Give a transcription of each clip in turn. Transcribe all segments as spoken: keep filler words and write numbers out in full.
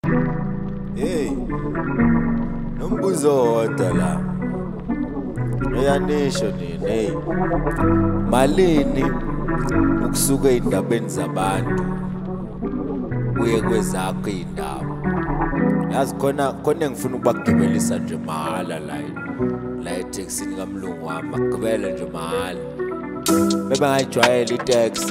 Hey, nombuzo wodwa la. Uyanisho nini? Hey. Malini ukusuka endabeni zabantu uye kwezakho indaba. Yazi khona khona ngifuna ukubagibelisa nje mahala la. La etaxini kaMlungu wami agibele nje mahala. Beba ngayijwayela itaxi.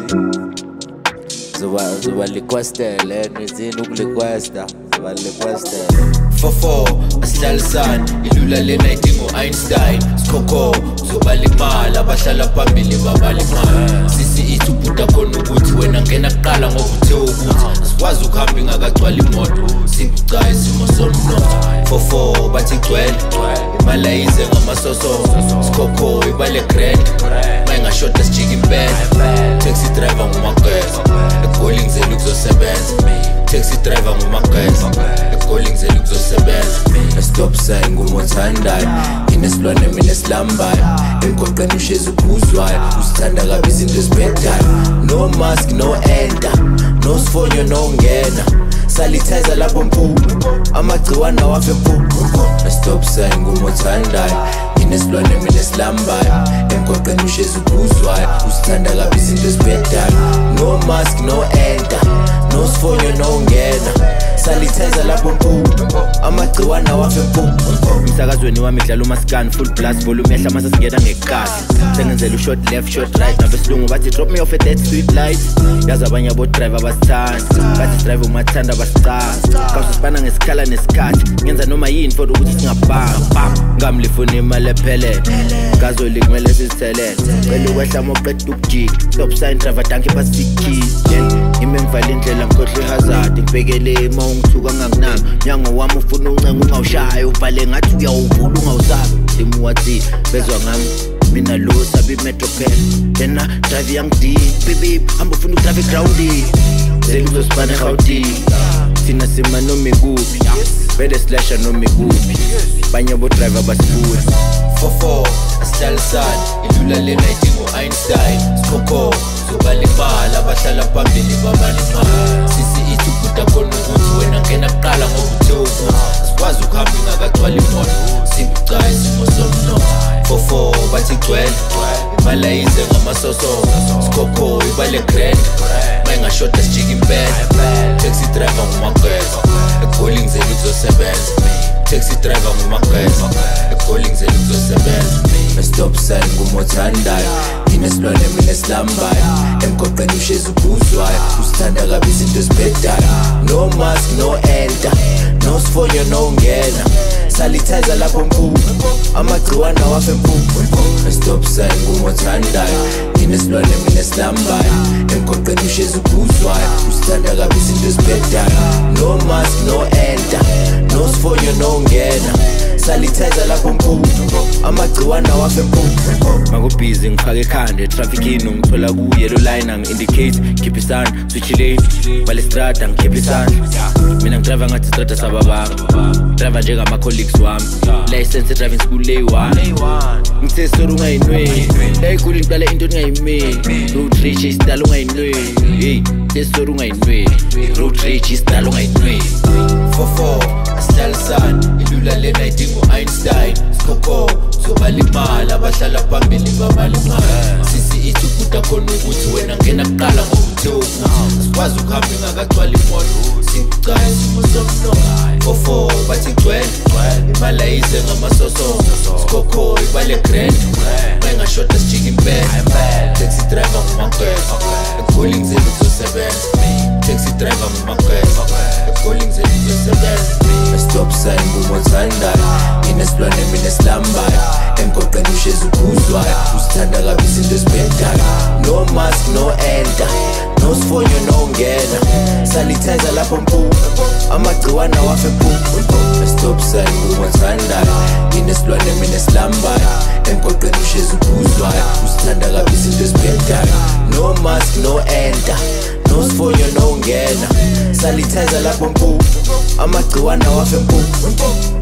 Zoba zoba requestele nezini ukurequesta. Zoba requestele. four four asihlalisana ilula lena idingo Einstein Skoko zoba limala abahlala phambili babalimala sisi ithubuda khona ukuthi wena ngena kuqala ngoba uthe ukuthi sikwazi ukuhamba ingakagcwala imoto sibucayi simo somnotho four four bathi gcwele imali ayize ngamasoso Skoko ibale grand mayingashoda sijika impela taxi driver ngumageza egoli ngizela ukuzosebenza taxi driver ngumageza egoli ngizela ukuzosebenza stop sign ngumothandayo inesilwane mina esilambayo emgwaqeni ushezi uphuzwayo usithanda kabi izinto ezibhedayo no mask no enter no sifonyo no ngena sanitizer lapho mpu amagciwane awafe mpu stop sign ngumothandayo inesilwane mina esilambayo emgwaqeni ushezi uphuzwayo usithanda kabi izinto ezibhedayo no mask no enter no sifonyo no ngena sanitizer lapho mpu amagciwane awafe mpu umsakazweni wami dlala umaskani full blast volume yehla mase singena ngekasi sengenzela ushort left short right nabesilungu bathi drop me off at that street light yazi abanye abo driver basithanda bathi drive umathanda basicala kawusibana ngesikhala nesikhathi ngenza noma yini for ukuthi singabhanga ngamlifuna imali ephelele ngazoli kumele sizithelele cela ukwehla moqeda ukujika stop sign driver danke basikhi ime ngivala indlela ngikhohle hazard ngibhekele ima ungithuka nganginami nyango wami ufuna uncenga ungawushayo ubhale ngathi uyawuvula ungawusabi simu wathi bezwa ngami mina lo sabi metro pen tena drive yang deep baby hamba ufuna udrive ground seluzosibana khawuti thina sima noma ikuphi bede slash noma ikuphi banye bo driver basibuya four four asihlalisana ilula lena idingo Einstein Skoko zoba limala abahlala phambili babalimala sisi ithubuda khona ukuthi wena ngena kuqala ngoba uthe ukuthi sikwazi ukuhamba ingakagcwala imoto sibucayi simo somnotho four four bathi gcwele imali ayize ngamasoso Skoko ibale grand mayingashoda sijika impela taxi driver ngumageza egoli ngizela ukuzosebenza taxi driver ngumageza egoli ngizela ukuzosebenza stop sign ngumothandayo inesilwane mina esilambayo emgwaqeni ushezi uphuzwayo usithanda kabi izinto ezibhedayo no mask no enter no sifonyo no ngena sanitizer lapho mpu amagciwane awafe mpu stop sign ngumothandayo inesilwane mina esilambayo emgwaqeni ushezi uphuzwayo usithanda kabi izinto ezibhedayo no mask no enter no sifonyo no ngena sanitizer lapho mpu amagciwane awafe mpu makubhizi ngifake ekhanda traffic ino ngithola ku yellow line ang indicate keep isand switch lane bale strata ngikhipha isandla mina ngidrive ngathi strata sababanga driver njenga ma colleagues wami license driving school lay one ngithe story ungayinweni hey kuli ngicala into ngayimeli road rage isdala ungayinweni hey ngithe story ungayinweni road rage isdala ungayinweni four four asihlalisana ilula lena idingo Einstein Skoko zoba limala abahlala phambili babalimala sisi ithubuda khona ukuthi wena ngena kuqala ngoba uthe ukuthi sikwazi ukuhamba ingakagcwala imoto sibucayi simo somnotho four four bathi gcwele imali ayize ngamasoso Skoko ibale grand mayingashoda sijika impela taxi driver ngumageza egoli ngizela ukuzosebenza taxi driver ngumageza egoli ngizela ukuzosebenza stop sign ngumothandayo inesilwane mina esilambayo emgwaqeni ushezi uphuzwayo usithanda kabi izinto ezibhedayo no mask no enter no sifonyo no ngena sanitizer lapho mpu amagciwane awafe mpu stop sign ngumothandayo inesilwane mina esilambayo emgwaqeni ushezi uphuzwayo usithanda kabi izinto ezibhedayo no mask no enter no sifonyo no ngena sanitizer lapho mpu amagciwane awafe mpu